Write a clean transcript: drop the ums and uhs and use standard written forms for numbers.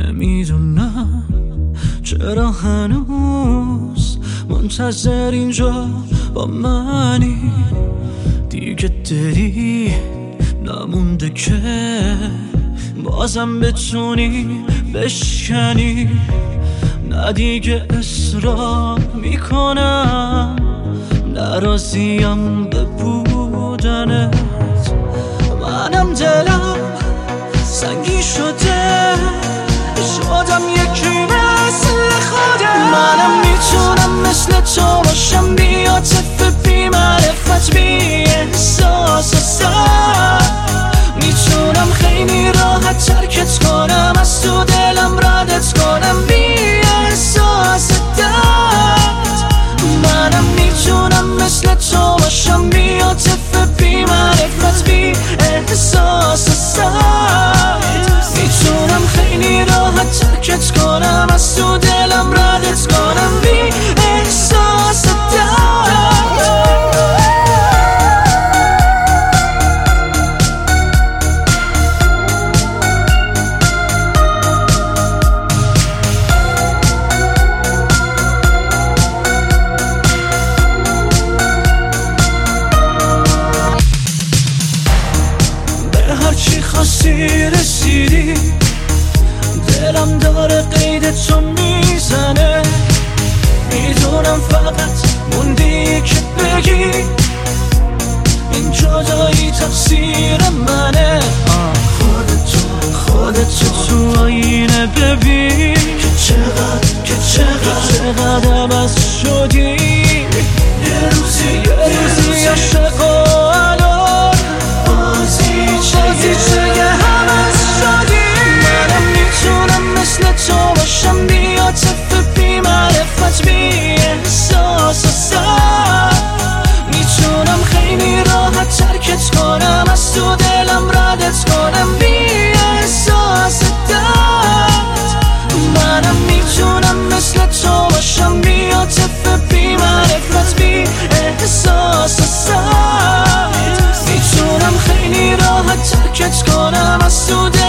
نمیدونم چرا هنوز منتظر اینجا با منی. دیگه دلی نمونده که بازم بتونی بشکنی. نه دیگه اصرار میکنم، نراضیم به بودنت. منم دلم سنگی شده، شدم یکی مثل خودم. منم میتونم مثل تو باشم، بی عاطفه، بی معرفت، بی احساس و سر. میتونم خیلی راحت ترکت کنم، از تو دلم ردت کنم، بی احساس درد. منم میتونم مثل تو باشم، بی عاطفه، بی معرفت، بی احساس سرد. میتونم خیلی راحت ترکت کنم، از تو دلم ردت کنم، بی احساس درد. هرچی خواستی رسیدی، دلم داره قید تو میزنه. میدونم فقط موندی که بگی این جدایی تقصیر منه. خودتو تو آینه ببین که چقدر عوض شدی. یه روزی عاشق و الان بازی چه عوض شدی. منم میتونم مثل تو باشم، بی عاطفه، بی معرفت، بی احساس سر. میتونم خیلی راحت ترکت کنم، از تو دلم ردت کنم، بی احساس درد. منم میتونم مثل تو باشم، بی عاطفه، بی معرفت، بی احساس سر. میتونم خیلی راحت ترکت کنم، از تو